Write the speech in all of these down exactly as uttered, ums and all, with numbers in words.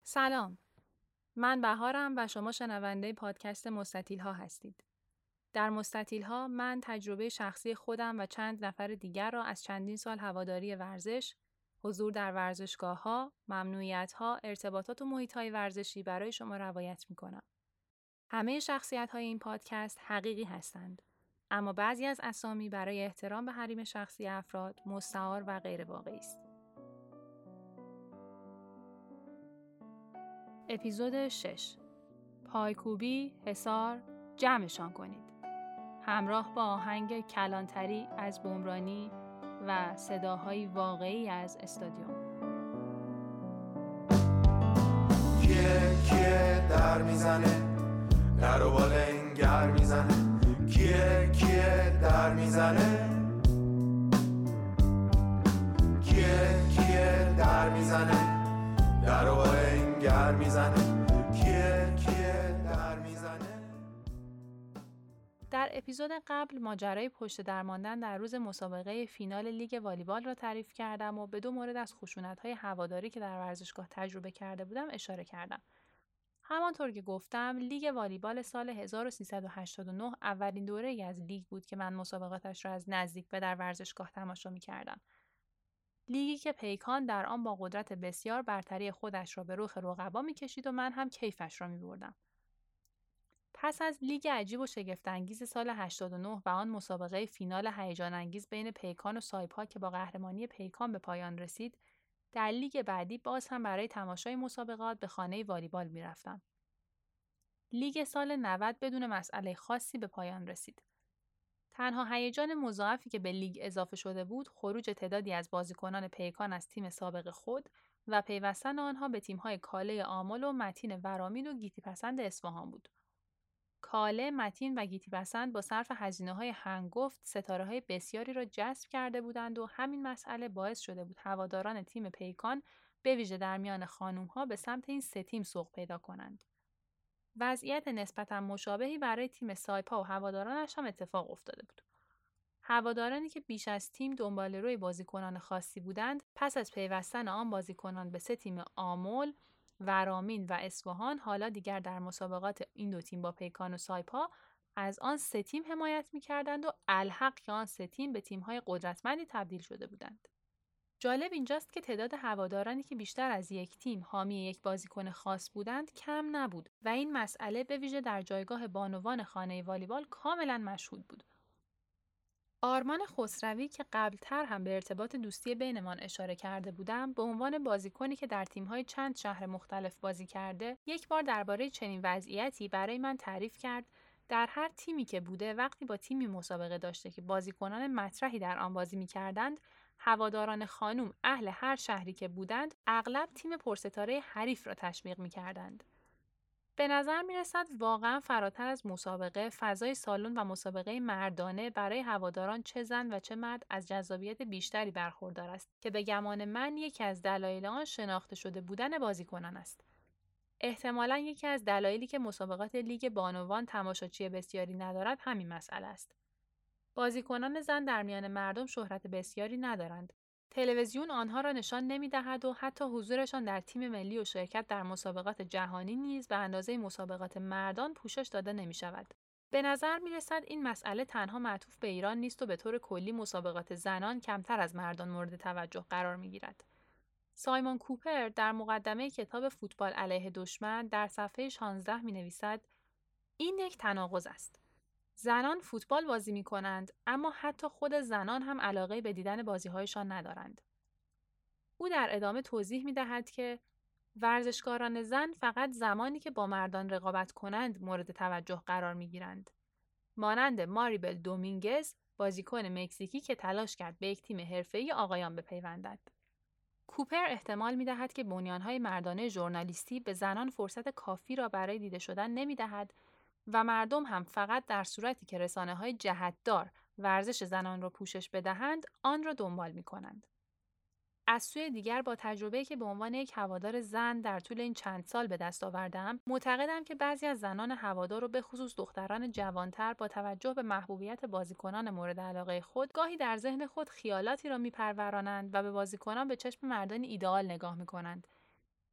سلام، من بهارم و شما شنونده پادکست مستطیل ها هستید. در مستطیل ها من تجربه شخصی خودم و چند نفر دیگر را از چندین سال هواداری ورزش، حضور در ورزشگاه ها، ممنوعیت ها، ارتباطات و محیط های ورزشی برای شما روایت می کنم. همه شخصیت های این پادکست حقیقی هستند، اما بعضی از اسامی برای احترام به حریم شخصی افراد مستعار و غیر واقعی است. اپیزود شش، پایکوبی، حصار، جمعشان کنید. همراه با آهنگ کلانتری از بمرانی و صداهای واقعی از استادیوم. کیه کیه در میزنه، در و بال انگر میزنه، کیه کیه در میزنه، کیه کیه در میزنه، در و بال انگر میزنه، کیه کیه در میزنه. در اپیزود قبل ماجرای پشت در ماندن در روز مسابقه فینال لیگ والیبال را تعریف کردم و به دو مورد از خشونت‌های هواداری که در ورزشگاه تجربه کرده بودم اشاره کردم. همانطور که گفتم، لیگ والیبال سال هزار و سیصد و هشتاد و نه اولین دوره‌ای از لیگ بود که من مسابقاتش را از نزدیک و در ورزشگاه تماشا می‌کردم. لیگی که پیکان در آن با قدرت بسیار برتری خودش را به رخ رقبا می‌کشید و من هم کیفش را می‌بردم. پس از لیگ عجیب و شگفت‌انگیز سال هشتاد و نه و آن مسابقه فینال هیجان انگیز بین پیکان و سایپا که با قهرمانی پیکان به پایان رسید، در لیگ بعدی باز هم برای تماشای مسابقات به خانه والیبال می‌رفتم. لیگ سال نود بدون مسئله خاصی به پایان رسید. تنها هیجان مضاعفی که به لیگ اضافه شده بود، خروج تعدادی از بازیکنان پیکان از تیم سابق خود و پیوستن آنها به تیم‌های کاله آمل و متین ورامین و گیتی پسند اصفهان بود. کاله، متین و گیتی پسند با صرف هزینه‌های هنگفت ستاره‌های بسیاری را جذب کرده بودند و همین مسئله باعث شده بود هواداران تیم پیکان به ویژه در میان خانم‌ها به سمت این سه تیم سوق پیدا کنند. وضعیت نسبتاً مشابهی برای تیم سایپا و هوادارانش هم اتفاق افتاده بود. هوادارانی که بیش از تیم دنبال روی بازیکنان خاصی بودند، پس از پیوستن آن بازیکنان به سه تیم آمل، ورامین و اصفهان، حالا دیگر در مسابقات این دو تیم با پیکان و سایپا از آن سه تیم حمایت می‌کردند و الحق که آن سه تیم به تیم‌های قدرتمندی تبدیل شده بودند. جالب اینجاست که تعداد هوادارانی که بیشتر از یک تیم حامی یک بازیکن خاص بودند کم نبود و این مسئله به ویژه در جایگاه بانوان خانه والیبال کاملا مشهود بود. آرمان خسروی که قبلتر هم به ارتباط دوستی بینمان اشاره کرده بودم، به عنوان بازیکنی که در تیم‌های چند شهر مختلف بازی کرده، یک بار درباره چنین وضعیتی برای من تعریف کرد. در هر تیمی که بوده، وقتی با تیمی مسابقه داشته که بازیکنان مطرحی در آن بازی می‌کردند، هواداران خانم اهل هر شهری که بودند، اغلب تیم پرستاره حریف را تشویق می‌کردند. به نظر می‌رسد واقعاً فراتر از مسابقه، فضای سالن و مسابقه مردانه برای هواداران چه زن و چه مرد از جذابیت بیشتری برخوردار است که به گمان من یکی از دلایل آن شناخته شده بودن بازیکنان است. احتمالاً یکی از دلایلی که مسابقات لیگ بانوان تماشاچی بسیاری ندارد همین مسئله است. بازیکنان زن در میان مردم شهرت بسیاری ندارند. تلویزیون آنها را نشان نمی‌دهد و حتی حضورشان در تیم ملی و شرکت در مسابقات جهانی نیز به اندازه مسابقات مردان پوشش داده نمی‌شود. به نظر می‌رسد این مسئله تنها معطوف به ایران نیست و به طور کلی مسابقات زنان کمتر از مردان مورد توجه قرار می‌گیرد. سایمون کوپر در مقدمه کتاب فوتبال علیه دشمن در صفحه شانزده می‌نویسد: این یک تناقض است. زنان فوتبال بازی می کنند، اما حتی خود زنان هم علاقه به دیدن بازی‌هایشان ندارند. او در ادامه توضیح می دهد که ورزشکاران زن فقط زمانی که با مردان رقابت کنند مورد توجه قرار می گیرند. مانند ماریبل دومینگز، بازیکن مکزیکی که تلاش کرد به یک تیم حرفه‌ای آقایان بپیوندد. کوپر احتمال می دهد که بنیان‌های مردانه ژورنالیستی به زنان فرصت کافی را برای دیده شدن نمی دهد و مردم هم فقط در صورتی که رسانه‌های جهت‌دار ورزش زنان را پوشش بدهند، آن را دنبال می‌کنند. از سوی دیگر با تجربه‌ای که به عنوان یک هوادار زن در طول این چند سال به دست آوردم، معتقدم که بعضی از زنان هوادار و به خصوص دختران جوانتر با توجه به محبوبیت بازیکنان مورد علاقه خود، گاهی در ذهن خود خیالاتی را می‌پرورانند و به بازیکنان به چشم مردان ایدئال نگاه می‌کنند.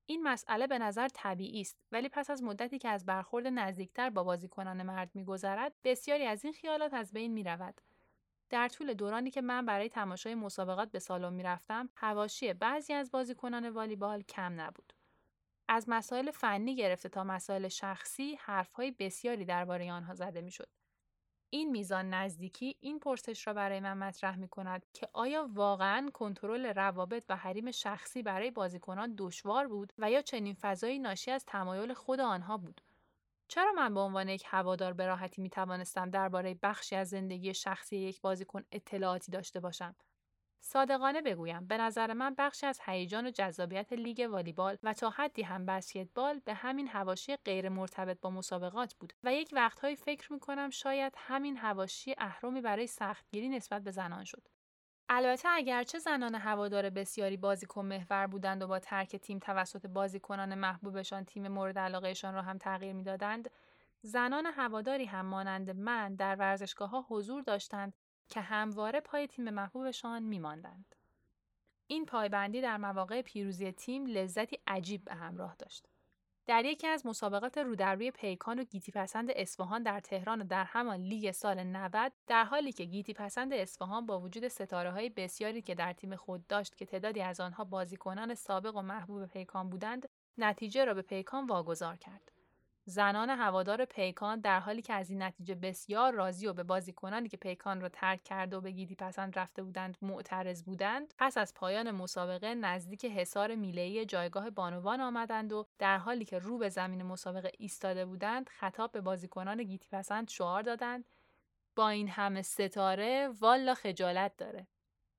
این مسئله به نظر طبیعی است، ولی پس از مدتی که از برخورد نزدیکتر با بازیکنان مرد می‌گذرد، بسیاری از این خیالات از بین می‌رود. در طول دورانی که من برای تماشای مسابقات به سالن می‌رفتم، حواشی بعضی از بازیکنان والیبال کم نبود. از مسائل فنی گرفته تا مسائل شخصی، حرف‌های بسیاری درباره آنها زده می‌شد. این میزان نزدیکی این پرسش را برای من مطرح می‌کند که آیا واقعاً کنترل روابط و حریم شخصی برای بازیکنان دشوار بود و یا چنین فضایی ناشی از تمایل خود آنها بود؟ چرا من به عنوان یک هوادار به راحتی می‌توانستم درباره بخشی از زندگی شخصی یک بازیکن اطلاعاتی داشته باشم؟ صادقانه بگویم، به نظر من بخشی از هیجان و جذابیت لیگ والیبال و تا حدی هم بسکتبال به همین حواشی غیر مرتبط با مسابقات بود و یک وقتهایی فکر می‌کنم شاید همین حواشی اهرمی برای سختگیری نسبت به زنان شد. البته اگرچه زنان هوادار بسیاری بازیکن محور بودند و با ترک تیم توسط بازیکنان محبوبشان تیم مورد علاقهشان را هم تغییر می‌دادند، زنان هواداری هم مانند من در ورزشگاه‌ها حضور داشتند که همواره پای تیم محبوبشان می‌ماندند. این پایبندی در مواقع پیروزی تیم لذتی عجیب به همراه داشت. در یکی از مسابقات رودروی پیکان و گیتی پسند اصفهان در تهران و در همان لیگ سال نود، در حالی که گیتی پسند اصفهان با وجود ستاره‌های بسیاری که در تیم خود داشت که تعدادی از آنها بازیکنان سابق و محبوب پیکان بودند، نتیجه را به پیکان واگذار کرد. زنان هوادار پیکان در حالی که از این نتیجه بسیار راضی و به بازیکنانی که پیکان را ترک کرده و به گیتی پسند رفته بودند معترض بودند، پس از پایان مسابقه نزدیک حصار میله‌ای جایگاه بانوان آمدند و در حالی که رو به زمین مسابقه ایستاده بودند، خطاب به بازیکنان گیتی پسند شعار دادند: با این همه ستاره والا خجالت داره.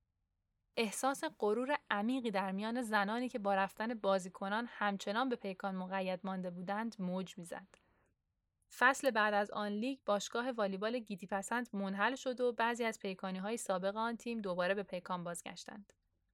احساس غرور عمیقی در میان زنانی که با رفتن بازیکنان همچنان به پیکان مقید مانده بودند موج می‌زد. فصل بعد از آن لیگ باشگاه والیبال گیتی پسند منحل شد و بعضی از پیکانی‌های سابق آن تیم دوباره به پیکان بازگشتند.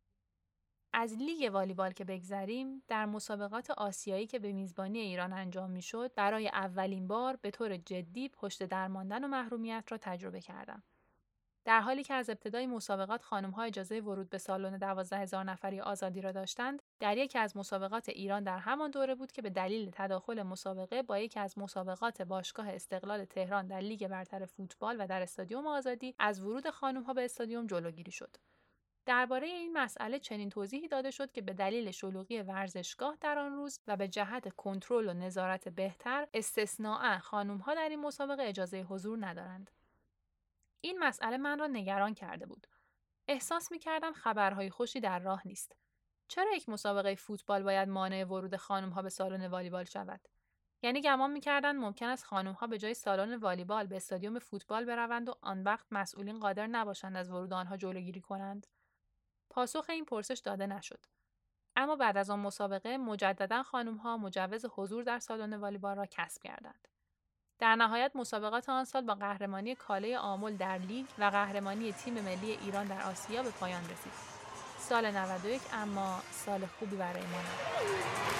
از لیگ والیبال که بگذریم، در مسابقات آسیایی که به میزبانی ایران انجام می‌شد، برای اولین بار به طور جدی پشت در ماندن و محرومیت را تجربه کردم. در حالی که از ابتدای مسابقات خانم‌ها اجازه ورود به سالن دوازده هزار نفری آزادی را داشتند، در یکی از مسابقات ایران در همان دوره بود که به دلیل تداخل مسابقه با یکی از مسابقات باشگاه استقلال تهران در لیگ برتر فوتبال و در استادیوم آزادی از ورود خانم‌ها به استادیوم جلوگیری شد. درباره این مسئله چنین توضیحی داده شد که به دلیل شلوغی ورزشگاه در آن روز و به جهت کنترل و نظارت بهتر، استثناءً خانم‌ها در این مسابقه اجازه حضور ندارند. این مسئله من را نگران کرده بود. احساس می‌کردم خبرهای خوشی در راه نیست. چرا یک مسابقه فوتبال باید مانع ورود خانم‌ها به سالن والیبال شود؟ یعنی گمان می‌کردند ممکن است خانم‌ها به جای سالن والیبال به استادیوم فوتبال بروند و آن وقت مسئولین قادر نباشند از ورود آنها جلوگیری کنند؟ پاسخ این پرسش داده نشد. اما بعد از آن مسابقه مجدداً خانم‌ها مجوز حضور در سالن والیبال را کسب کردند. در نهایت مسابقات آن سال با قهرمانی کاله آمل در لیگ و قهرمانی تیم ملی ایران در آسیا به پایان رسید. سال نود و یک اما سال خوبی برای ما نبود.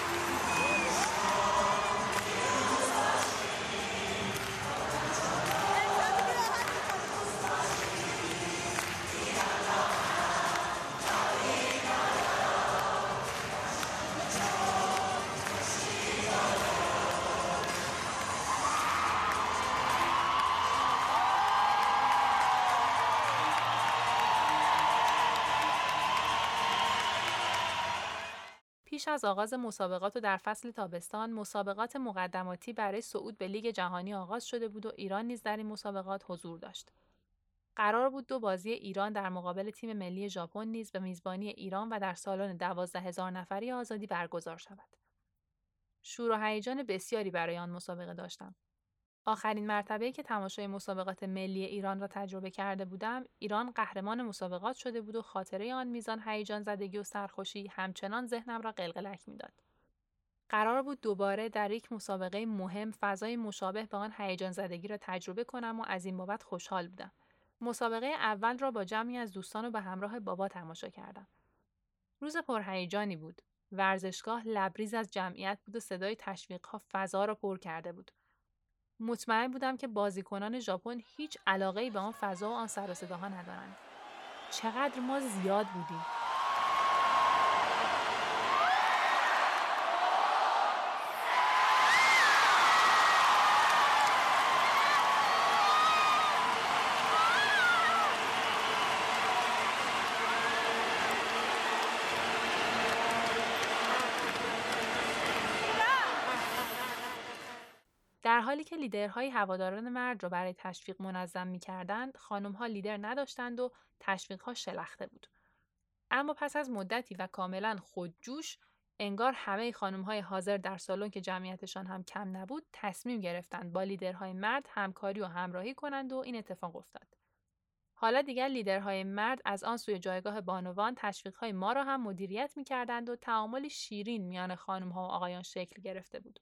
پیش از آغاز مسابقات و در فصل تابستان، مسابقات مقدماتی برای صعود به لیگ جهانی آغاز شده بود و ایران نیز در این مسابقات حضور داشت. قرار بود دو بازی ایران در مقابل تیم ملی ژاپن نیز به میزبانی ایران و در سالن دوازده هزار نفری آزادی برگزار شود. شور و هیجان بسیاری برای آن مسابقه داشتم. آخرین مرتبه‌ای که تماشای مسابقات ملی ایران را تجربه کرده بودم، ایران قهرمان مسابقات شده بود و خاطره آن میزان هیجان زدگی و سرخوشی همچنان ذهنم را قلقلک می‌داد. قرار بود دوباره در یک مسابقه مهم فضای مشابه به آن هیجان زدگی را تجربه کنم و از این بابت خوشحال بودم. مسابقه اول را با جمعی از دوستان و به همراه بابا تماشا کردم. روز پرهیجانی بود. ورزشگاه لبریز از جمعیت بود و صدای تشویق‌ها فضا را پر کرده بود. مطمئن بودم که بازیکنان ژاپن هیچ علاقه‌ای به آن فضا و آن سر و صداها ندارند. چقدر ما زیاد بودیم. حالی که لیدرهای هواداران مرد را برای تشویق منظم می‌کردند، خانم‌ها لیدر نداشتند و تشویق‌ها شلخته بود. اما پس از مدتی و کاملاً خودجوش، انگار همه خانم‌های حاضر در سالن که جمعیتشان هم کم نبود، تصمیم گرفتند با لیدرهای مرد همکاری و همراهی کنند و این اتفاق افتاد. حالا دیگر لیدرهای مرد از آن سوی جایگاه بانوان تشویق‌های ما را هم مدیریت می‌کردند و تعاملی شیرین میان خانم‌ها و آقایان شکل گرفته بود.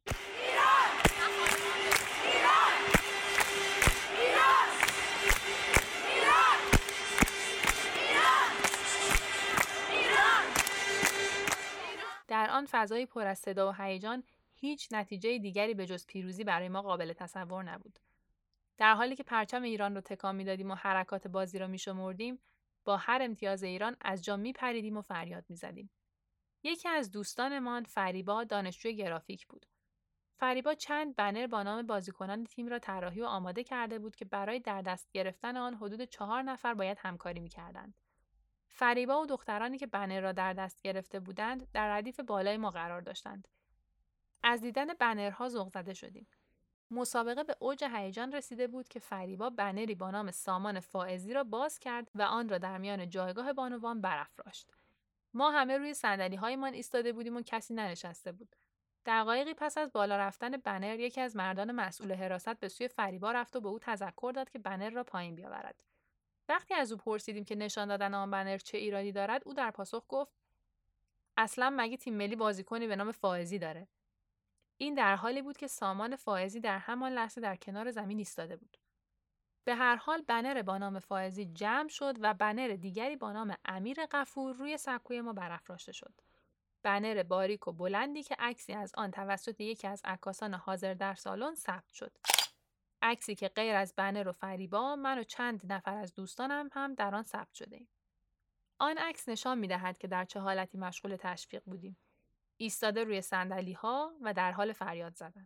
در آن فضای پر از صدا و هیجان هیچ نتیجه دیگری به جز پیروزی برای ما قابل تصور نبود. در حالی که پرچم ایران رو تکان می‌دادیم و حرکات بازی را می‌شمردیم، با هر امتیاز ایران از جا می‌پریدیم و فریاد می‌زدیم. یکی از دوستانمان فریبا دانشجوی گرافیک بود. فریبا چند بنر با نام بازیکنان تیم را طراحی و آماده کرده بود که برای در دست گرفتن آن حدود چهار نفر باید همکاری می‌کردند. فریبا و دخترانی که بنر را در دست گرفته بودند در ردیف بالای ما قرار داشتند. از دیدن بنرها ذوق زده شدیم. مسابقه به اوج هیجان رسیده بود که فریبا بنری با نام سامان فائزی را باز کرد و آن را در میان جایگاه بانوان برافراشت. ما همه روی صندلی‌هایمان ایستاده بودیم و کسی ننشسته بود. دقایقی پس از بالا رفتن بنر، یکی از مردان مسئول حراست به سوی فریبا رفت و به او تذکر داد که بنر را پایین بیاورد. وقتی از او پرسیدیم که نشان دادن آن بنر چه ایرادی دارد، او در پاسخ گفت: اصلاً مگه تیم ملی بازیکنی به نام فائزی داره؟ این در حالی بود که سامان فائزی در همان لحظه در کنار زمین ایستاده بود. به هر حال بنر با نام فائزی جمع شد و بنر دیگری با نام امیر غفور روی سکوی ما برافراشته شد. بنر باریک و بلندی که عکسی از آن توسط یکی از عکاسان حاضر در سالن ثبت شد. عکسی که غیر از بنر و فریبا، من و چند نفر از دوستانم هم در آن ثبت شده‌ایم. آن عکس نشان می‌دهد که در چه حالتی مشغول تشویق بودیم. ایستاده روی صندلی‌ها و در حال فریاد زدن.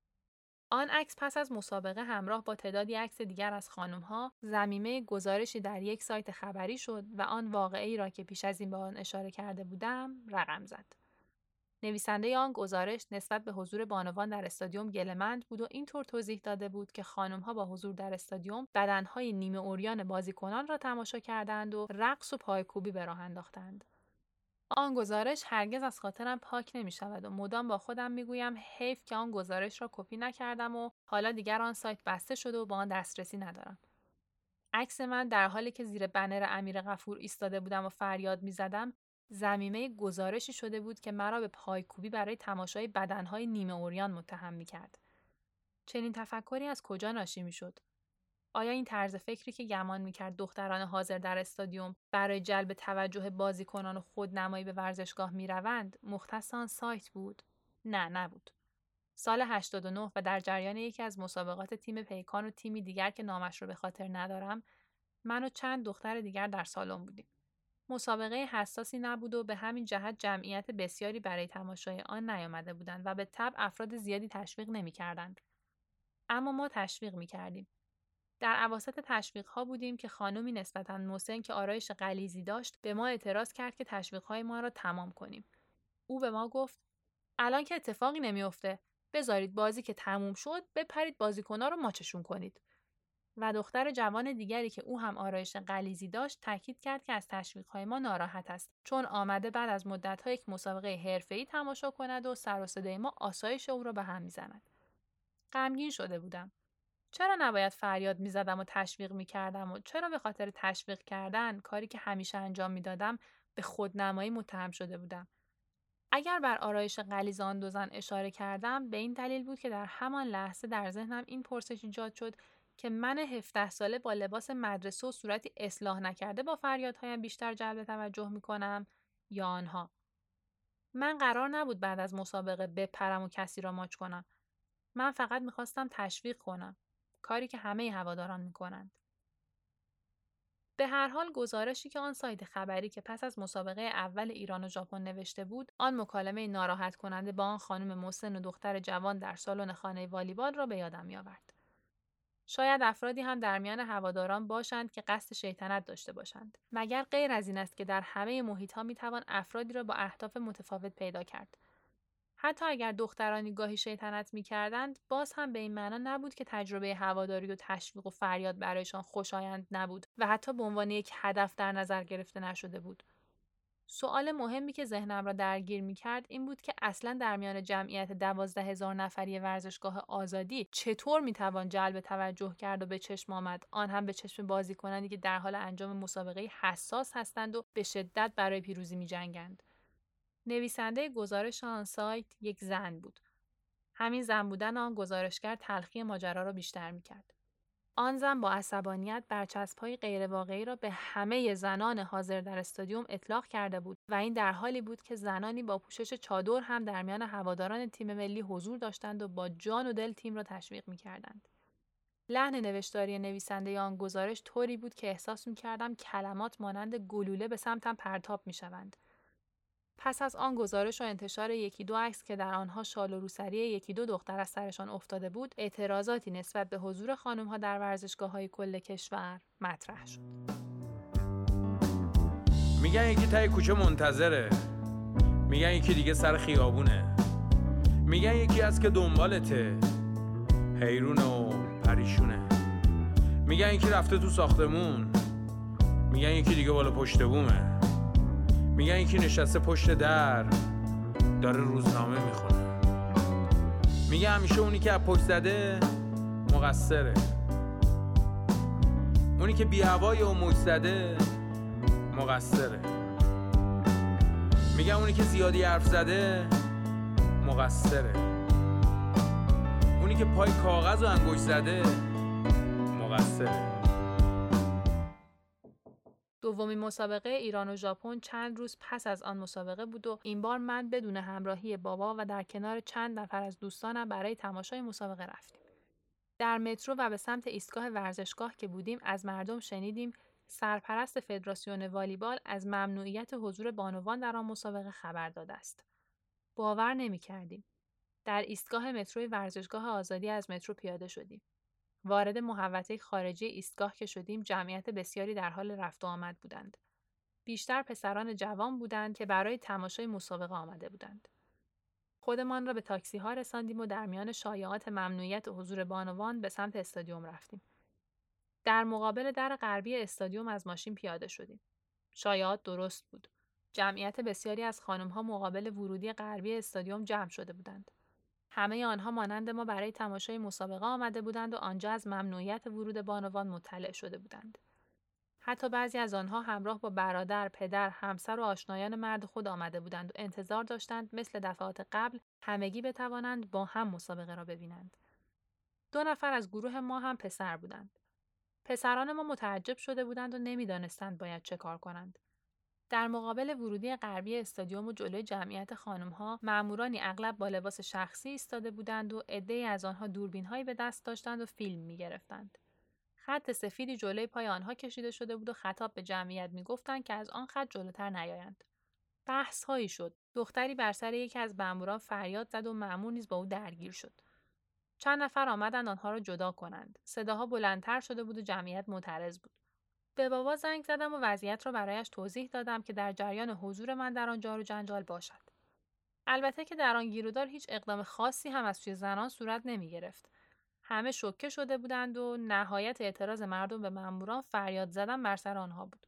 آن عکس پس از مسابقه همراه با تعدادی عکس دیگر از خانم‌ها ضمیمه گزارشی در یک سایت خبری شد و آن واقعه‌ای را که پیش از این به آن اشاره کرده بودم رقم زد. نویسنده آن گزارش نسبت به حضور بانوان در استادیوم گله‌مند بود و اینطور توضیح داده بود که خانم‌ها با حضور در استادیوم بدنهای نیمه عریان بازیکنان را تماشا کردند و رقص و پایکوبی به راه انداختند. آن گزارش هرگز از خاطرم پاک نمی شود و مدام با خودم می گویم حیف که آن گزارش را کپی نکردم و حالا دیگر آن سایت بسته شده و با آن دسترسی ندارم. عکس من در حالی که زیر بنر امیر غفور ایستاده بودم و فریاد می زدم، ضمیمه گزارشی شده بود که مرا به پایکوبی برای تماشای بدنهای نیمه عریان متهم می کرد. چنین تفکری از کجا ناشی می شد؟ آیا این طرز فکری که گمان می‌کرد دختران حاضر در استادیوم برای جلب توجه بازیکنان و خودنمایی به ورزشگاه می‌روند مختص آن سایت بود؟ نه، نبود. سال هشتاد و نه و در جریان یکی از مسابقات تیم پیکان و تیمی دیگر که نامش رو به خاطر ندارم، من و چند دختر دیگر در سالن بودیم. مسابقه حساسی نبود و به همین جهت جمعیت بسیاری برای تماشای آن نیامده بودند و به طبع افراد زیادی تشویق نمی‌کردند. اما ما تشویق می‌کردیم. در اواسط تشویق‌ها بودیم که خانمی نسبتاً مسن که آرایش غلیظی داشت به ما اعتراض کرد که تشویق‌های ما را تمام کنیم. او به ما گفت: الان که اتفاقی نمی‌افته، بذارید بازی که تموم شد بپرید بازیکن‌ها رو ماچشون کنید. و دختر جوان دیگری که او هم آرایش غلیظی داشت تاکید کرد که از تشویق‌های ما ناراحت است، چون آمده بعد از مدت‌ها یک مسابقه حرفه‌ای تماشا کند و سر و صدای ما آسایش او را به هم می‌زند. غمگین شده بودم. چرا نباید فریاد می‌زدم و تشویق می‌کردم و چرا به خاطر تشویق کردن، کاری که همیشه انجام می‌دادم، به خودنمایی متهم شده بودم؟ اگر بر آرایش غلیظ آن دو زن اشاره کردم، به این دلیل بود که در همان لحظه در ذهنم این پرسش ایجاد شد که من هفده ساله با لباس مدرسه و صورتی اصلاح نکرده با فریادهایم بیشتر جلب توجه می‌کنم یا آنها؟ من قرار نبود بعد از مسابقه بپرم و کسی را ماچ کنم. من فقط می‌خواستم تشویق کنم. کاری که همه هواداران می‌کنند. به هر حال گزارشی که آن سایت خبری که پس از مسابقه اول ایران و ژاپن نوشته بود، آن مکالمه ناراحت کننده با آن خانم مسن و دختر جوان در سالن خانه والیبال را به یادم می‌آورد. شاید افرادی هم در میان هواداران باشند که قصد شیطنت داشته باشند. مگر غیر از این است که در همه محیط‌ها می‌توان افرادی را با اهداف متفاوت پیدا کرد. حتی اگر دخترانی گاهی شیطنت می‌کردند، باز هم به این معنا نبود که تجربه هواداری و تشویق و فریاد برایشان خوشایند نبود و حتی به عنوان یک هدف در نظر گرفته نشده بود. سوال مهمی که ذهنم را درگیر می‌کرد این بود که اصلاً در میان جمعیت دوازده هزار نفری ورزشگاه آزادی چطور می‌توان جلب توجه کرد و به چشم آمد، آن هم به چشم بازیکنانی که در حال انجام مسابقه حساس هستند و به شدت برای پیروزی می‌جنگند. نویسنده گزارش آن سایت یک زن بود. همین زن بودن آن گزارشگر تلخی ماجرا را بیشتر می‌کرد. آن زن با عصبانیت برچسب‌های غیرواقعی را به همه زنان حاضر در استادیوم اطلاق کرده بود و این در حالی بود که زنانی با پوشش چادر هم در میان هواداران تیم ملی حضور داشتند و با جان و دل تیم را تشویق می‌کردند. لحن نوشتاری نویسنده آن گزارش طوری بود که احساس می‌کردم کلمات مانند گلوله به سمتم پرتاب می‌شوند. پس از آن گزارش و انتشار یکی دو عکس که در آنها شال و روسری یکی دو دختر از سرشان افتاده بود، اعتراضاتی نسبت به حضور خانم‌ها در ورزشگاه‌های کل کشور مطرح شد. میگن یکی تای کوچه منتظره، میگن یکی دیگه سر خیابونه، میگن یکی از که دنبالته، حیرون و پریشونه، میگن یکی رفته تو ساختمون، میگن یکی دیگه بالا پشت بومه، میگن یکی نشسته پشت در داره روزنامه میخونه، میگه همیشه اونی که از پشت زده مقصره، اونی که بی هوای و موج زده مقصره، میگن اونی که زیادی حرف زده مقصره، اونی که پای کاغذ و انگشت زده مقصره. دومین مسابقه ایران و ژاپن چند روز پس از آن مسابقه بود و این بار من بدون همراهی بابا و در کنار چند نفر از دوستانم برای تماشای مسابقه رفتیم. در مترو و به سمت ایستگاه ورزشگاه که بودیم از مردم شنیدیم سرپرست فدراسیون والیبال از ممنوعیت حضور بانوان در آن مسابقه خبر داده است. باور نمی‌کردیم. در ایستگاه متروی ورزشگاه آزادی از مترو پیاده شدیم. وارد محوطه خارجی ایستگاه که شدیم جمعیت بسیاری در حال رفت و آمد بودند. بیشتر پسران جوان بودند که برای تماشای مسابقه آمده بودند. خودمان را به تاکسی ها رساندیم و در میان شایعات ممنوعیت حضور بانوان به سمت استادیوم رفتیم. در مقابل در غربی استادیوم از ماشین پیاده شدیم. شایعات درست بود. جمعیت بسیاری از خانم‌ها مقابل ورودی غربی استادیوم جمع شده بودند. همه آنها مانند ما برای تماشای مسابقه آمده بودند و آنجا از ممنوعیت ورود بانوان مطلع شده بودند. حتی بعضی از آنها همراه با برادر، پدر، همسر و آشنایان مرد خود آمده بودند و انتظار داشتند مثل دفعات قبل همگی بتوانند با هم مسابقه را ببینند. دو نفر از گروه ما هم پسر بودند. پسران ما متعجب شده بودند و نمی‌دانستند باید چه کار کنند. در مقابل ورودی غربی استادیوم و جلوی جمعیت خانم‌ها، مامورانی اغلب با لباس شخصی ایستاده بودند و عده‌ای از آنها دوربین‌هایی به دست داشتند و فیلم می‌گرفتند. خط سفیدی جلوی پای آنها کشیده شده بود و خطاب به جمعیت می‌گفتند که از آن خط جلوتر نیایند. بحث‌هایی شد. دختری بر سر یکی از ماموران فریاد زد و مأمور نیز با او درگیر شد. چند نفر آمدند آنها را جدا کنند. صداها بلندتر شده بود و جمعیت معترض بود. به بابا زنگ زدم و وضعیت را برایش توضیح دادم که در جریان حضور من در آن جار و جنجال باشد. البته که در آن گیرودار هیچ اقدام خاصی هم از سوی زنان صورت نمی گرفت. همه شوکه شده بودند و نهایت اعتراض مردم به ماموران فریاد زدن بر سر آنها بود.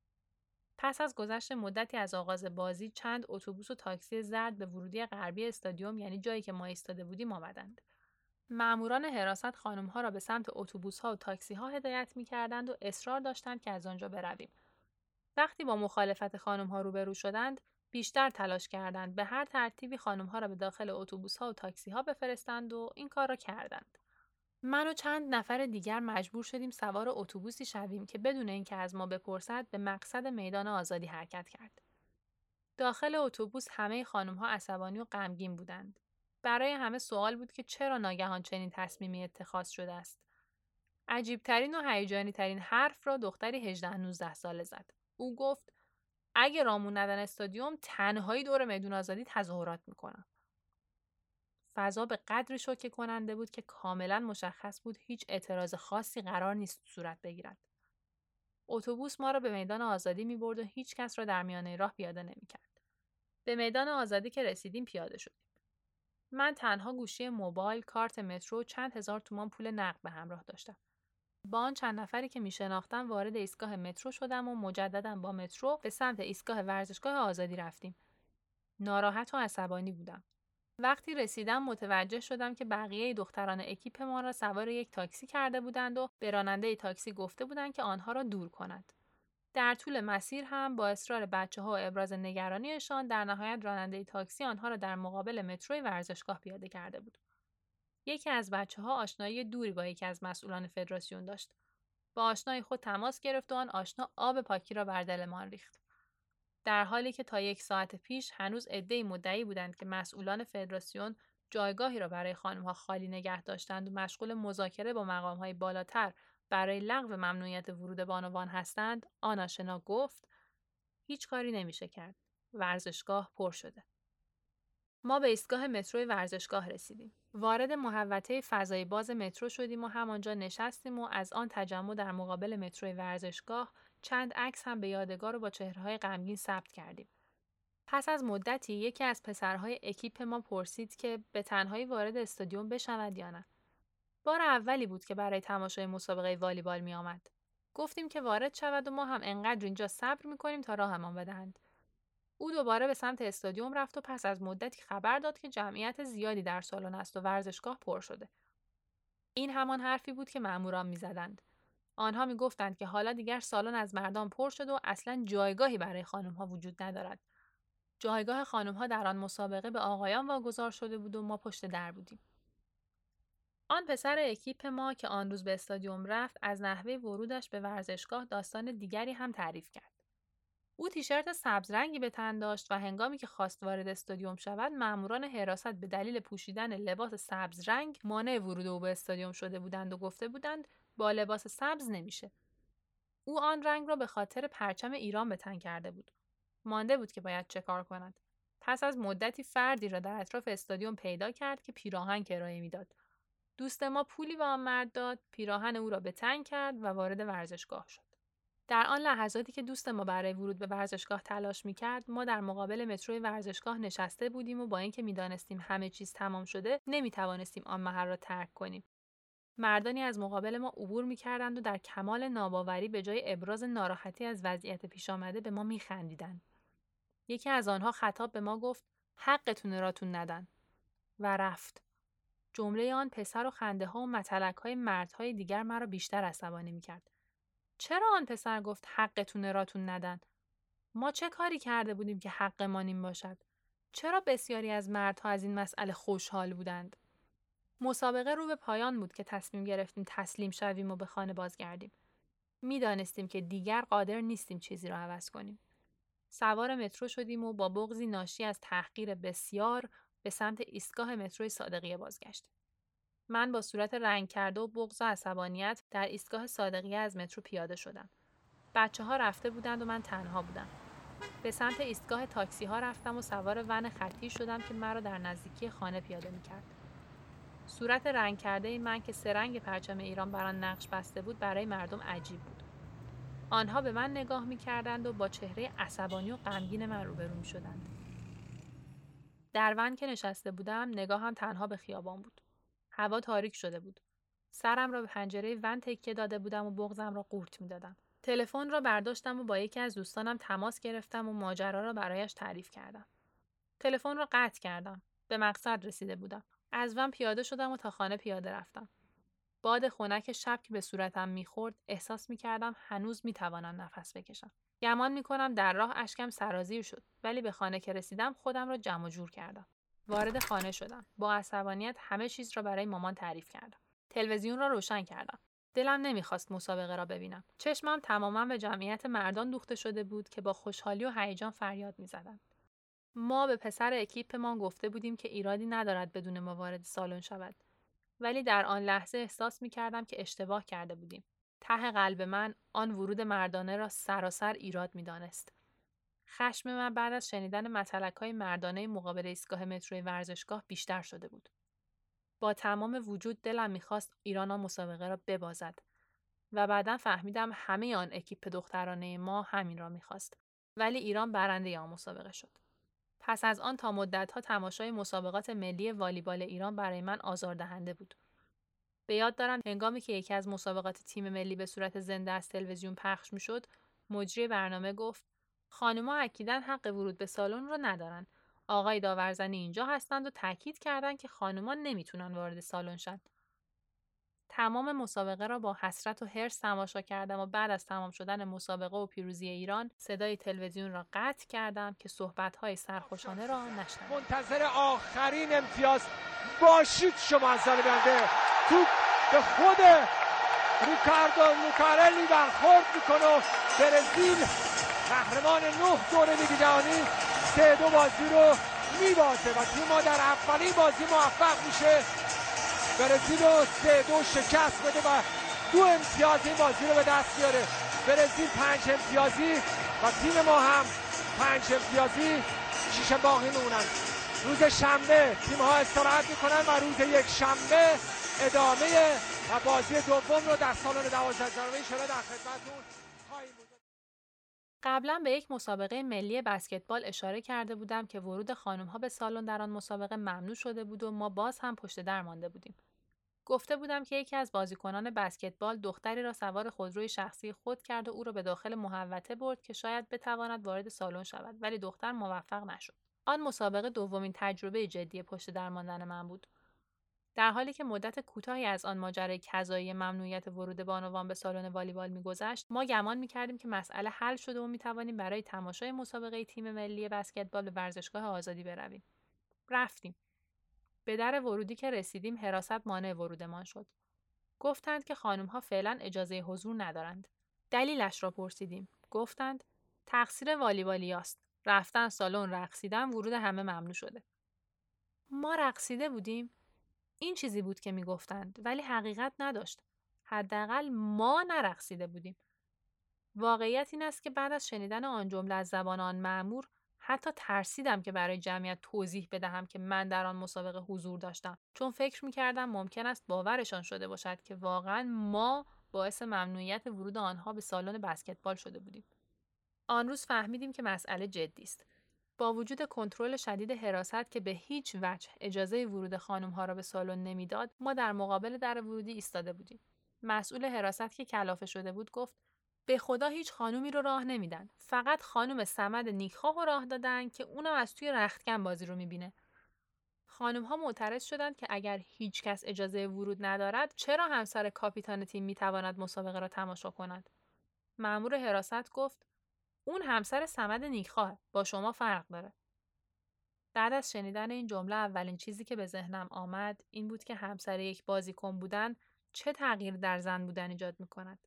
پس از گذشت مدتی از آغاز بازی چند اتوبوس و تاکسی زرد به ورودی غربی استادیوم یعنی جایی که ما ایستاده بودیم آمدند. ماموران حراست خانم‌ها را به سمت اتوبوس‌ها و تاکسی‌ها هدایت می‌کردند و اصرار داشتند که از آنجا برویم. وقتی با مخالفت خانم‌ها روبرو شدند، بیشتر تلاش کردند به هر ترتیبی خانم‌ها را به داخل اتوبوس‌ها و تاکسی‌ها بفرستند و این کار را کردند. من و چند نفر دیگر مجبور شدیم سوار اتوبوسی شویم که بدون اینکه از ما بپرسد به مقصد میدان آزادی حرکت کرد. داخل اتوبوس همه خانم‌ها عصبانی و غمگین بودند. برای همه سوال بود که چرا ناگهان چنین تصمیمی اتخاذ شده است. عجیبترین و هیجانی ترین حرف را دختری هجده نوزده ساله زد. او گفت اگه رامون ندن استادیوم تنهایی دور میدان آزادی تظاهرات میکنم. فضا به قدری شوکه کننده بود که کاملا مشخص بود هیچ اعتراض خاصی قرار نیست صورت بگیرد. اتوبوس ما را به میدان آزادی میبرد و هیچ کس را در میانه راه پیاده نمیکرد. به میدان آزادی که رسیدیم پیاده شدیم. من تنها گوشی موبایل، کارت مترو و چند هزار تومان پول نقد به همراه داشتم. با آن چند نفری که میشناختم وارد ایستگاه مترو شدم و مجددا با مترو به سمت ایستگاه ورزشگاه آزادی رفتیم. ناراحت و عصبانی بودم. وقتی رسیدم متوجه شدم که بقیه دختران اکیپ ما را سوار یک تاکسی کرده بودند و به راننده تاکسی گفته بودند که آنها را دور کند. در طول مسیر هم با اصرار بچه‌ها و ابراز نگرانیشان در نهایت راننده تاکسی آنها را در مقابل متروی ورزشگاه پیاده کرده بود. یکی از بچه‌ها آشنایی دوری با یکی از مسئولان فدراسیون داشت. با آشنای خود تماس گرفت و آن آشنا آب پاکی را بر دلمان ریخت. در حالی که تا یک ساعت پیش هنوز عده‌ای مدعی بودند که مسئولان فدراسیون جایگاهی را برای خانم‌ها خالی نگه داشتند و مشغول مذاکره با مقام‌های بالاتر برای لغو ممنوعیت ورود بانوان هستند، آن آشنا گفت هیچ کاری نمیشه کرد. ورزشگاه پر شده. ما به ایستگاه مترو ورزشگاه رسیدیم. وارد محوطه فضای باز مترو شدیم و همانجا نشستیم و از آن تجمع در مقابل مترو ورزشگاه چند عکس هم به یادگار و با چهره‌های غمگین ثبت کردیم. پس از مدتی یکی از پسرهای اکیپ ما پرسید که به تنهایی وارد استادیوم بشود یا نه. بار اولی بود که برای تماشای مسابقه والیبال می آمد. گفتیم که وارد شود و ما هم انقدر اینجا صبر می‌کنیم تا راهمان بدهند. او دوباره به سمت استادیوم رفت و پس از مدتی خبر داد که جمعیت زیادی در سالن است و ورزشگاه پر شده. این همان حرفی بود که مأموران می‌زدند. آنها می‌گفتند که حالا دیگر سالن از مردان پر شده و اصلاً جایگاهی برای خانم‌ها وجود ندارد. جایگاه خانم‌ها در آن مسابقه به آقایان واگذار شده بود و ما پشت در بودیم. آن پسر اکیپ ما که آن روز به استادیوم رفت از نحوه ورودش به ورزشگاه داستان دیگری هم تعریف کرد. او تیشرت سبز رنگی به تن داشت و هنگامی که خواست وارد استادیوم شود مأموران حراست به دلیل پوشیدن لباس سبز رنگ مانع ورود او به استادیوم شده بودند و گفته بودند با لباس سبز نمیشه. او آن رنگ را به خاطر پرچم ایران به تن کرده بود. مانده بود که باید چه کار کند. پس از مدتی فردی را در اطراف استادیوم پیدا کرد که پیراهن کرایه میداد. دوست ما پولی به آن مرد داد، پیراهن او را به تن کرد و وارد ورزشگاه شد. در آن لحظاتی که دوست ما برای ورود به ورزشگاه تلاش می‌کرد، ما در مقابل مترو ورزشگاه نشسته بودیم و با اینکه می‌دانستیم همه چیز تمام شده، نمی‌توانستیم آن محل را ترک کنیم. مردانی از مقابل ما عبور می‌کردند و در کمال ناباوری به جای ابراز ناراحتی از وضعیت پیش آمده به ما می‌خندیدند. یکی از آنها خطاب به ما گفت: حقتونه راتون ندن. و رفت. جمله آن پسر و خنده‌ها و متلک‌های مردهای دیگر مرا بیشتر عصبانی می‌کرد. چرا آن پسر گفت حقتونه راتون ندن؟ ما چه کاری کرده بودیم که حقمان این باشد؟ چرا بسیاری از مردها از این مسئله خوشحال بودند؟ مسابقه رو به پایان بود که تصمیم گرفتیم تسلیم شویم و به خانه بازگردیم. میدانستیم که دیگر قادر نیستیم چیزی را عوض کنیم. سوار مترو شدیم و با بغضی ناشی از تحقیر بسیار به سمت ایستگاه مترو صادقیه بازگشتیم. من با صورت رنگ کرده و بغض و عصبانیت در ایستگاه صادقیه از مترو پیاده شدم. بچه ها رفته بودند و من تنها بودم. به سمت ایستگاه تاکسی ها رفتم و سوار ون خطی شدم که مرا در نزدیکی خانه پیاده می‌کرد. صورت رنگ کرده من که سه رنگ پرچم ایران بر آن نقش بسته بود برای مردم عجیب بود. آنها به من نگاه می‌کردند و با چهره عصبانی و غمگین من روبرو می‌شدند. در ون که نشسته بودم نگاهم تنها به خیابان بود. هوا تاریک شده بود. سرم را به پنجره ون تکیه داده بودم و بغضم را قورت می‌دادم. تلفن را برداشتم و با یکی از دوستانم تماس گرفتم و ماجرا را برایش تعریف کردم. تلفن را قطع کردم. به مقصد رسیده بودم. از ون پیاده شدم و تا خانه پیاده رفتم. باد خنک شب که به صورتم می‌خورد احساس می‌کردم هنوز می‌توانم نفس بکشم. گمان می‌کنم در راه اشکم سرازیر شد، ولی به خانه که رسیدم خودم را جمع و جور کردم. وارد خانه شدم. با عصبانیت همه چیز را برای مامان تعریف کردم. تلویزیون را روشن کردم. دلم نمیخواست مسابقه را ببینم. چشمم تماماً به جمعیت مردان دوخته شده بود که با خوشحالی و هیجان فریاد می‌زدند. ما به پسر اکیپمان گفته بودیم که ایرادی ندارد بدون ما وارد سالن شود. ولی در آن لحظه احساس می‌کردم که اشتباه کرده بودیم. ته قلب من آن ورود مردانه را سراسر ایراد می‌دانست. خشم من بعد از شنیدن متلک‌های مردانه مقابل ایستگاه مترو ورزشگاه بیشتر شده بود. با تمام وجود دلم می‌خواست ایران آن مسابقه را ببازد و بعداً فهمیدم همه آن اکیپ دخترانه ما همین را می‌خواست. ولی ایران برنده آن مسابقه شد. پس از آن تا مدت‌ها تماشای مسابقات ملی والیبال ایران برای من آزاردهنده بود. به یاد دارم هنگامی که یکی از مسابقات تیم ملی به صورت زنده از تلویزیون پخش می‌شد، مجری برنامه گفت: خانم‌ها اکیداً حق ورود به سالن رو ندارن. آقای داورزنی اینجا هستند و تاکید کردند که خانم‌ها نمیتونن وارد سالن شن. تمام مسابقه را با حسرت و حرص تماشا کردم و بعد از تمام شدن مسابقه و پیروزی ایران صدای تلویزیون را قطع کردم که صحبت‌های سرخوشانه را نشنوم. منتظر آخرین امتیاز باشید شما عزیزان. توپ به خود ریکاردو لوکارلی برخورد میکنه و برزیل قهرمان نه دوره لیگ جهانی سه دو بازی رو میبازه و تیم ما در اولین بازی موفق میشه برزیل رو سه دو شکست بده و دو امتیاز این بازی رو به دست بیاره. برزیل پنج امتیازی و تیم ما هم پنج امتیازی شیش باقی میمونن. روز شنبه تیم ها استراحت میکنن و روز یک شنبه ادامه و بازی دوم رو در سالن دوازده هزار انشالله در خدمتتون خواهیم بود. قبلا به یک مسابقه ملی بسکتبال اشاره کرده بودم که ورود خانم‌ها به سالن در آن مسابقه ممنوع شده بود و ما باز هم پشت در مانده بودیم. گفته بودم که یکی از بازیکنان بسکتبال دختری را سوار خودروی شخصی خود کرد و او را به داخل محوطه برد که شاید بتواند وارد سالن شود، ولی دختر موفق نشد. آن مسابقه دومین تجربه جدی پشت در ماندن من بود. در حالی که مدت کوتاهی از آن ماجرای قضایی ممنوعیت ورود بانوان به سالن والیبال می‌گذشت، ما گمان می‌کردیم که مسئله حل شده و می‌توانیم برای تماشای مسابقه تیم ملی بسکتبال به ورزشگاه آزادی برویم. رفتیم. به در ورودی که رسیدیم حراست مانع ورودمان شد. گفتند که خانم‌ها فعلا اجازه حضور ندارند. دلیلش را پرسیدیم. گفتند تقصیر والیبالیاست. رفتن سالن رقصیدن ورود همه ممنوع شده. ما رقصیده بودیم. این چیزی بود که میگفتند ولی حقیقت نداشت. حداقل ما نرقصیده بودیم. واقعیت این است که بعد از شنیدن آن جمله از زبان آن مأمور حتی ترسیدم که برای جمعیت توضیح بدهم که من در آن مسابقه حضور داشتم، چون فکر می‌کردم ممکن است باورشان شده باشد که واقعاً ما باعث ممنوعیت ورود آنها به سالن بسکتبال شده بودیم. آن روز فهمیدیم که مسئله جدی است. با وجود کنترل شدید حراست که به هیچ وجه اجازه ورود خانم‌ها را به سالن نمیداد، ما در مقابل در ورودی ایستاده بودیم. مسئول حراست که کلافه شده بود گفت: به خدا هیچ خانومی رو راه نمیدن. فقط خانم صمد نیکخواه رو راه دادن که اونم از توی رختکن بازی رو میبینه. خانم‌ها معترض شدند که اگر هیچ کس اجازه ورود ندارد، چرا همسر کاپیتان تیم میتواند مسابقه را تماشا کند؟ مأمور حراست گفت: اون همسر صمد نیکخواه، با شما فرق داره. بعد از شنیدن این جمله اولین چیزی که به ذهنم آمد این بود که همسر یک بازیکن بودن چه تغییر در زن بودن ایجاد می‌کند.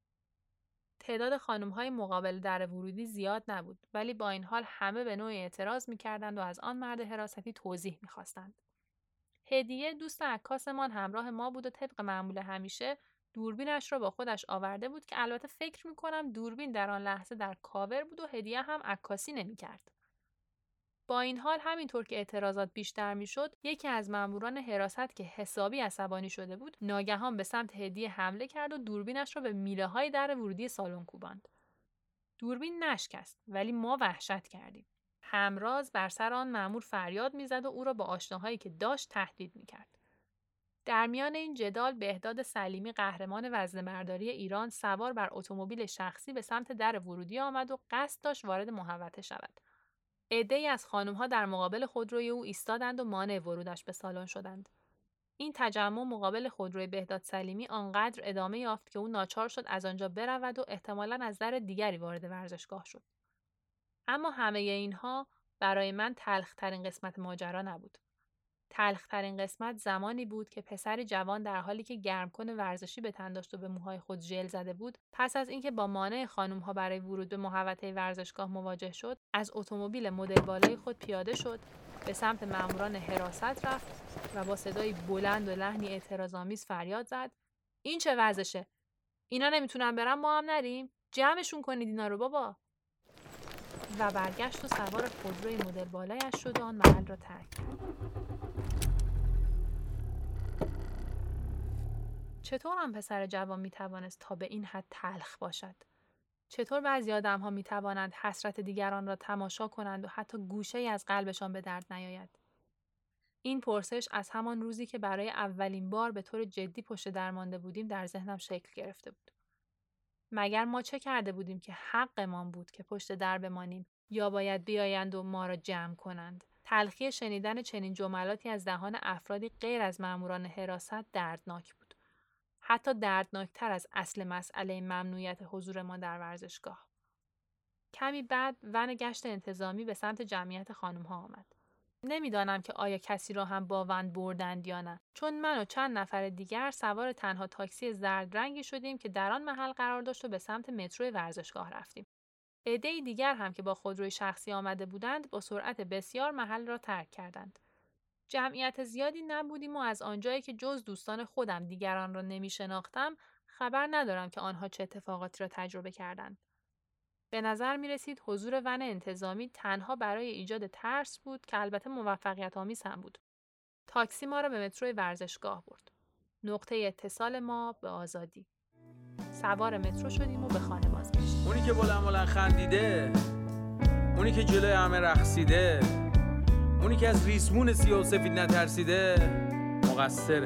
تعداد خانم‌های مقابل در ورودی زیاد نبود، ولی با این حال همه به نوعی اعتراض می‌کردند و از آن مرد حراستی توضیح می‌خواستند. هدیه دوست عکاسمان همراه ما بود و طبق معمول همیشه دوربینش را با خودش آورده بود که البته فکر می‌کنم دوربین در آن لحظه در کاور بود و هدیه هم عکاسی نمی‌کرد. با این حال همینطور که اعتراضات بیشتر میشد، یکی از ماموران حراست که حسابی عصبانی شده بود، ناگهان به سمت هدیه حمله کرد و دوربینش را به میله‌های در ورودی سالن کوباند. دوربین نشکست، ولی ما وحشت کردیم. همراز بر سر آن مامور فریاد میزد و او را با آشناهایی که داشت تهدید میکرد. در میان این جدال بهداد سلیمی قهرمان وزنه‌برداری ایران سوار بر اتومبیل شخصی به سمت در ورودی آمد و قصد داشت وارد محوطه شود. عده‌ای از خانم‌ها در مقابل خودروی او ایستادند و مانع ورودش به سالن شدند. این تجمع مقابل خودروی بهداد سلیمی آنقدر ادامه یافت که او ناچار شد از آنجا برود و احتمالاً از در دیگری وارد ورزشگاه شد. اما همه اینها برای من تلخ‌ترین قسمت ماجرا نبود. تلخ‌ترین قسمت زمانی بود که پسری جوان در حالی که گرمکن ورزشی به تن داشت و به موهای خود ژل زده بود، پس از اینکه با مانع خانم‌ها برای ورود به محوطه ورزشگاه مواجه شد، از اتومبیل مدل بالای خود پیاده شد، به سمت ماموران حراست رفت و با صدای بلند و لحنی اعتراض‌آمیز فریاد زد: این چه وضعشه؟ اینا نمیتونن برن، ما هم نریم؟ جمعشون کنید اینا رو بابا. و برگشت و سوار خودروی مدل بالایش شد و آن محل را ترک کرد. چطور آن پسر جوان می توانست تا به این حد تلخ باشد؟ چطور بعضی آدم‌ها می‌توانند حسرت دیگران را تماشا کنند و حتی گوشه‌ای از قلبشان به درد نیاید؟ این پرسش از همان روزی که برای اولین بار به طور جدی پشت در مانده بودیم در ذهنم شکل گرفته بود. مگر ما چه کرده بودیم که حقمان بود که پشت در بمانیم یا باید بیایند و ما را جمع کنند؟ تلخی شنیدن چنین جملاتی از دهان افرادی غیر از ماموران حراست دردناک بود. حتی دردناکتر از اصل مسئله ممنوعیت حضور ما در ورزشگاه. کمی بعد ون گشت انتظامی به سمت جمعیت خانم‌ها آمد. نمیدانم که آیا کسی را هم با ون بردند یا نه، چون من و چند نفر دیگر سوار تنها تاکسی زرد رنگی شدیم که در آن محل قرار داشت و به سمت مترو ورزشگاه رفتیم. عده‌ای دیگر هم که با خودروی شخصی آمده بودند با سرعت بسیار محل را ترک کردند. جمعیت زیادی نبودیم و از آنجایی که جز دوستان خودم دیگران را نمی شناختم خبر ندارم که آنها چه اتفاقاتی را تجربه کردند. به نظر می رسید حضور ون انتظامی تنها برای ایجاد ترس بود که البته موفقیت آمیز هم بود. تاکسی ما را به مترو ورزشگاه برد. نقطه اتصال ما به آزادی. سوار مترو شدیم و به خانه بازگشتیم. اونی که بلند بلند خندیده، اونی که جلوی همه رقصیده، اونی که از ریسمون سیاه و سفید نترسیده مقصره.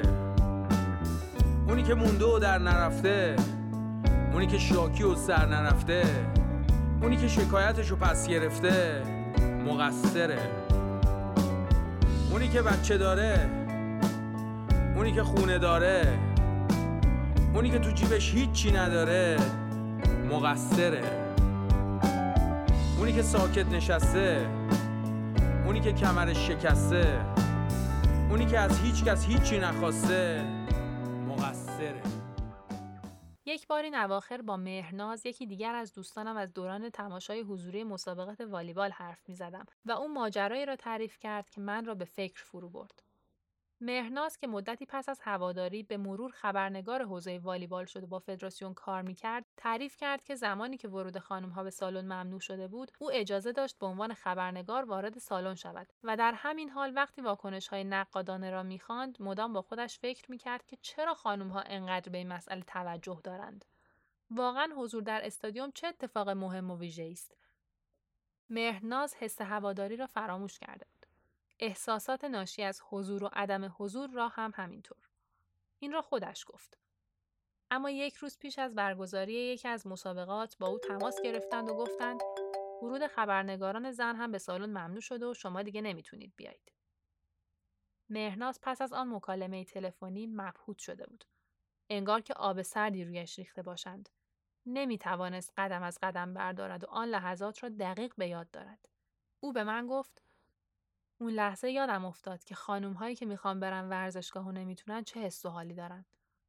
اونی که مونده و در نرفته، اونی که شاکی و سر نرفته، اونی که شکایتشو پس گرفته مقصره. اونی که بچه داره، اونی که خونه داره، اونی که تو جیبش هیچی نداره مقصره. اونی که ساکت نشسته، اونی که کمرش شکسته، اونی که از هیچ کس هیچی نخواسته مقصره. یک بار این اواخر با مهرناز یکی دیگر از دوستانم از دوران تماشای حضوری مسابقات والیبال حرف می زدم و اون ماجرایی را تعریف کرد که من را به فکر فرو برد. مهرناز که مدتی پس از هواداری به مرور خبرنگار حوزه والیبال شد و با فدراسیون کار می‌کرد، تعریف کرد که زمانی که ورود خانم‌ها به سالن ممنوع شده بود، او اجازه داشت به عنوان خبرنگار وارد سالن شود و در همین حال وقتی واکنش‌های نقادانه را می‌خواند، مدام با خودش فکر می‌کرد که چرا خانم‌ها انقدر به این مسئله توجه دارند. واقعاً حضور در استادیوم چه اتفاق مهم و ویژه‌ای است؟ مهرناز حس هواداری را فراموش کرده بود. احساسات ناشی از حضور و عدم حضور را هم همینطور. این را خودش گفت. اما یک روز پیش از برگزاری یکی از مسابقات با او تماس گرفتند و گفتند ورود خبرنگاران زن هم به سالن ممنوع شده و شما دیگه نمیتونید بیایید. مهرناز پس از آن مکالمه تلفنی مبهوت شده بود. انگار که آب سردی رویش ریخته باشند. نمیتوانست قدم از قدم بردارد و آن لحظات را دقیق به یاد دارد. او به من گفت اون لحظه یادم افتاد که خانم‌هایی که میخوان برن ورزشگاه و نمیتونن چه حس و حالی دارن.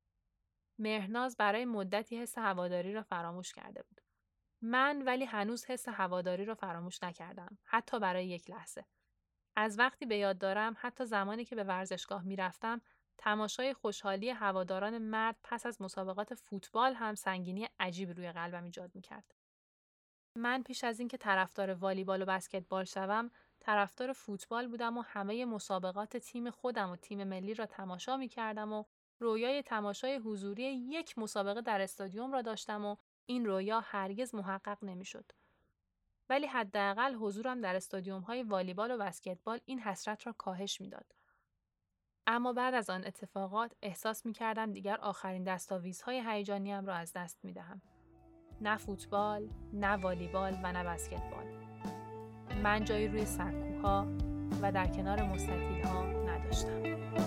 مهرناز برای مدتی حس هواداری را فراموش کرده بود. من ولی هنوز حس هواداری را فراموش نکردم، حتی برای یک لحظه. از وقتی به یاد دارم، حتی زمانی که به ورزشگاه میرفتم، تماشای خوشحالی هواداران مرد پس از مسابقات فوتبال هم سنگینی عجیبی روی قلبم ایجاد میکرد. من پیش از اینکه طرفدار والیبال و بسکتبال شوم، طرفدار فوتبال بودم و همه مسابقات تیم خودم و تیم ملی را تماشا می‌کردم و رویای تماشای حضوری یک مسابقه در استادیوم را داشتم و این رویا هرگز محقق نمی‌شد. ولی حداقل حضورم در استادیوم‌های والیبال و بسکتبال این حسرت را کاهش می‌داد. اما بعد از آن اتفاقات احساس می‌کردم دیگر آخرین دستاویزهای هیجانی‌ام را از دست می‌دهم. نه فوتبال، نه والیبال و نه بسکتبال. من جایی روی سکوها و در کنار مستطیل‌ها نداشتم.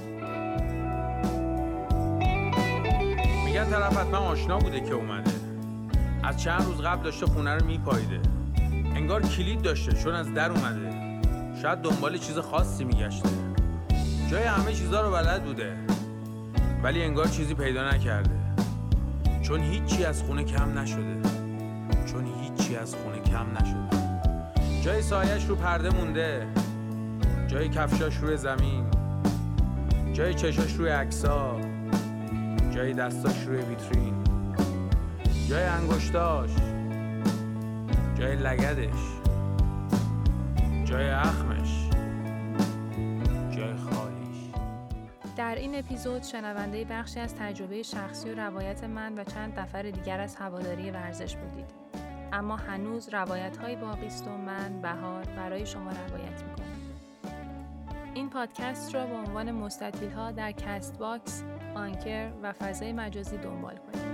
میگن طرف حتما آشنا بوده که اومده. از چند روز قبل داشته خونه رو میپاییده. انگار کلید داشته چون از در اومده. شاید دنبال چیز خاصی میگشته. جای همه چیزا رو بلد بوده. ولی انگار چیزی پیدا نکرده. چون هیچی از خونه کم نشده. چون هیچی از خونه کم نشده. جای سایش رو پرده مونده، جای کفشاش روی زمین، جای چشاش روی عکسا، جای دستاش روی ویترین، جای انگشتاش، جای لگدش، جای اخمش، جای خالیش. در این اپیزود شنونده بخشی از تجربه شخصی و روایت من و چند نفر دیگر از هواداری ورزش بودید. اما هنوز روایت‌های باقی است و من بهار برای شما روایت می‌کنم. این پادکست را با عنوان مستطیل‌ها در کست باکس، آنکر و فضای مجازی دنبال کنید.